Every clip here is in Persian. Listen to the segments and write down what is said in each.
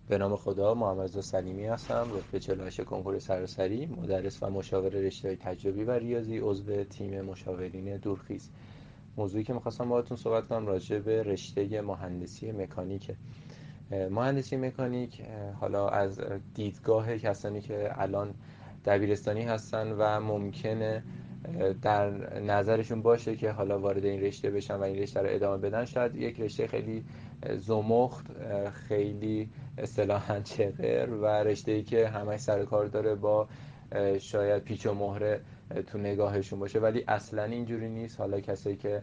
به نام خدا، محمدرضا سلیمی هستم، رتبه 48 کنکور سراسری، مدرس و مشاور رشته‌های تجربی و ریاضی، عضو تیم مشاورین دورخیز. موضوعی که می‌خواستم باهاتون صحبت کنم راجع به رشته مهندسی مکانیکه. مهندسی مکانیک حالا از دیدگاه کسانی که الان دبیرستانی هستن و ممکنه در نظرشون باشه که حالا وارد این رشته بشن و این رشته رو ادامه بدن، شاید یک رشته خیلی زمخت، خیلی اصطلاحاً چغر و رشته‌ای که همش سر کار داره با شاید پیچ و مهره تو نگاهشون باشه، ولی اصلا اینجوری نیست. حالا کسایی که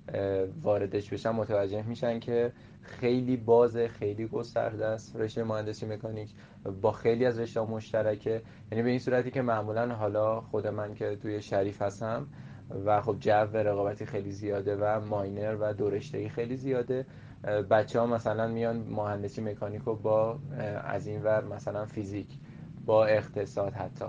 واردش بشن متوجه میشن که خیلی بازه، خیلی گسترده است رشته مهندسی مکانیک، با خیلی از رشته مشترکه. یعنی به این صورتی که معمولا حالا خود من که توی شریف هستم و خب جو رقابتی خیلی زیاده و ماینر و دو رشته‌ای خیلی زیاده، بچه ها مثلا میان مهندسی مکانیک رو با از این ور مثلا فیزیک، با اقتصاد، حتی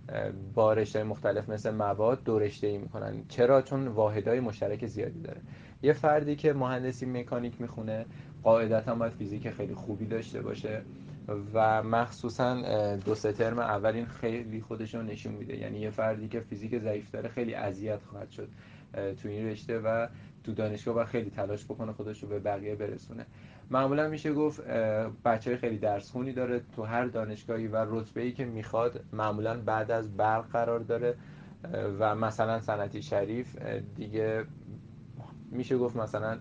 با رشته مختلف مثل مواد دو رشته‌ای میکنن. چرا؟ چون واحدهای مشترک زیادی داره. یه فردی که مهندسی مکانیک میخونه قاعدتا باید فیزیک خیلی خوبی داشته باشه و مخصوصا دو سه ترم اول این خیلی خودشون نشون میده. یعنی یه فردی که فیزیک ضعیف داره خیلی اذیت خواهد شد تو این رشته و تو دانشگاه باید خیلی تلاش بکنه خودش رو به بقیه برسونه. معمولا میشه گفت بچهای خیلی درس خونی داره تو هر دانشگاهی و رتبه‌ای که میخواد معمولا بعد از برق قرار داره و مثلا صنعتی شریف دیگه میشه گفت مثلا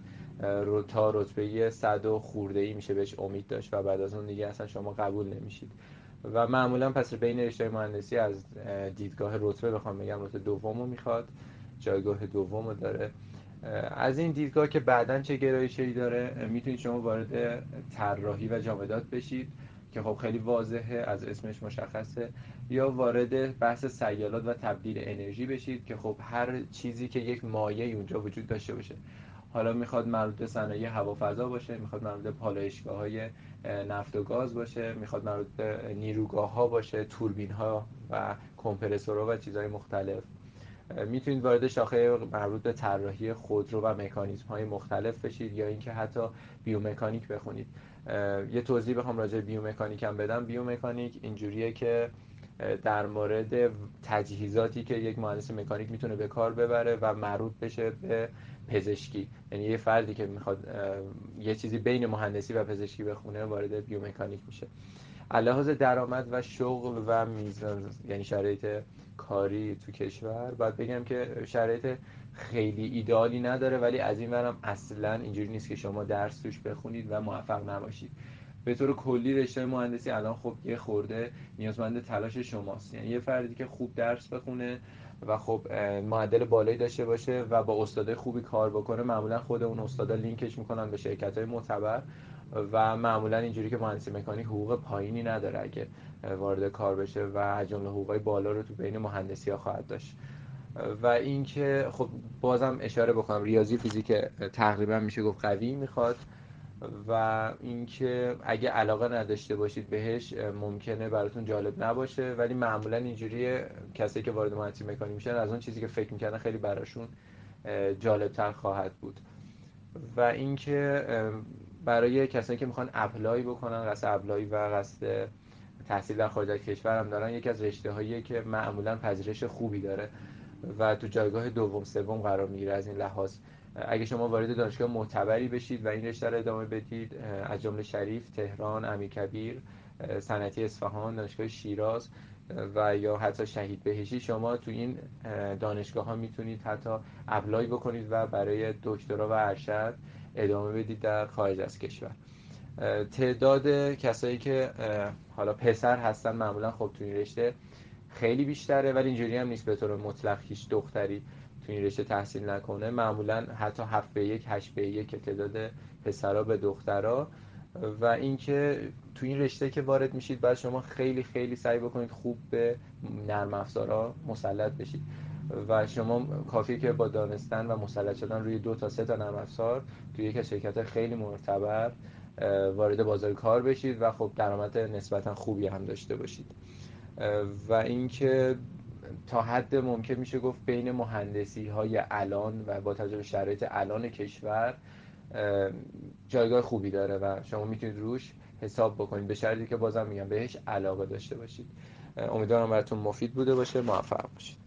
تا رتبه 100 و خورده‌ای میشه بهش امید داشت و بعد از اون دیگه اصلا شما قبول نمیشید. و معمولا پس بین رشته مهندسی از دیدگاه رتبه بخوام بگم رتبه دومو میخواد، جایگاه دومو داره. از این دیدگاه که بعداً چه گرایشی داره، میتونید شما وارد طراحی و جامدات بشید که خب خیلی واضحه، از اسمش مشخصه، یا وارد بحث سیالات و تبدیل انرژی بشید که خب هر چیزی که یک مایع اونجا وجود داشته باشه، حالا میخواد مربوط به صنایع هوافضا باشه، میخواد مربوط به پالایشگاه‌های نفت و گاز باشه، میخواد مربوط به نیروگاه‌ها باشه، توربین‌ها و کمپرسورها و چیزهای مختلف. میتونید وارد شاخه مربوط به طراحی خودرو و مکانیزم‌های مختلف بشید، یا اینکه حتی بیومکانیک بخونید. یه توضیح بخوام راجع به بیومکانیک هم بدم، بیومکانیک اینجوریه که در مورد تجهیزاتی که یک مهندس مکانیک میتونه به کار ببره و مربوط بشه به پزشکی. یعنی یه فردی که میخواد یه چیزی بین مهندسی و پزشکی بخونه وارد بیومکانیک میشه. علاوه درآمد و شغل و میزان، یعنی شرایط کاری تو کشور، باید بگم که شرایط خیلی ایدئالی نداره، ولی از این ورم اصلا اینجوری نیست که شما درس توش بخونید و موفق نباشید. به طور کلی رشته مهندسی الان خب یه خورده نیازمند تلاش شماست. یعنی یه فردی که خوب درس بخونه و خب معدل بالایی داشته باشه و با استادای خوبی کار بکنه، معمولا خود اون استادا لینکش میکنن به شرکت‌های معتبر و معمولا اینجوری که مهندسی مکانیک حقوق پایینی نداره اگه وارد کار بشه و از جمله حقوقای بالا رو تو بین مهندسی ها خواهد داشت. و اینکه خب بازم اشاره بکنم ریاضی فیزیک تقریبا میشه گفت قوی میخواد و اینکه اگه علاقه نداشته باشید بهش ممکنه براتون جالب نباشه، ولی معمولا اینجوریه کسایی که وارد مهندسی مکانیک میشن از اون چیزی که فکر میکردن خیلی براشون جالبتر خواهد بود. و اینکه برای کسایی که میخوان اپلای بکنن، قصد اپلای و قصد تحصیل در خارج از کشور هم دارن، یکی از رشته‌هایی که معمولا پذیرش خوبی داره و تو جایگاه دوم سوم قرار میگیره. از این لحاظ اگه شما وارد دانشگاه معتبری بشید و این رشته رو ادامه بدید، از جمله شریف، تهران، امیرکبیر، صنعتی اصفهان، دانشگاه شیراز و یا حتی شهید بهشتی، شما تو این دانشگاه ها میتونید حتی اپلای بکنید و برای دکترا و ارشد ادامه بدید در خارج از کشور. تعداد کسایی که حالا پسر هستن معمولا خب تو این رشته خیلی بیشتره، ولی اینجوری هم نیست به طور مطلق هیچ دختری تو این رشته تحصیل نکنه. معمولا حتی 7:1 8:1 که تعداد پسرا به دخترا. و اینکه تو این رشته که وارد میشید باید شما خیلی خیلی سعی بکنید خوب به نرم افزارها مسلط بشید و شما کافیه که با دانستن و مسلط شدن روی 2 تا 3 تا نرم افزار توی یک از شرکت خیلی معتبر وارد بازار کار بشید و خب درآمد نسبتا خوبی هم داشته باشید. و اینکه تا حد ممکن میشه گفت بین مهندسی های الان و با توجه به شرایط الان کشور جایگاه خوبی داره و شما میتونید روش حساب بکنید، به شرطی که بازم میگم بهش علاقه داشته باشید. امیدوارم براتون مفید بوده باشه. موفق باشید.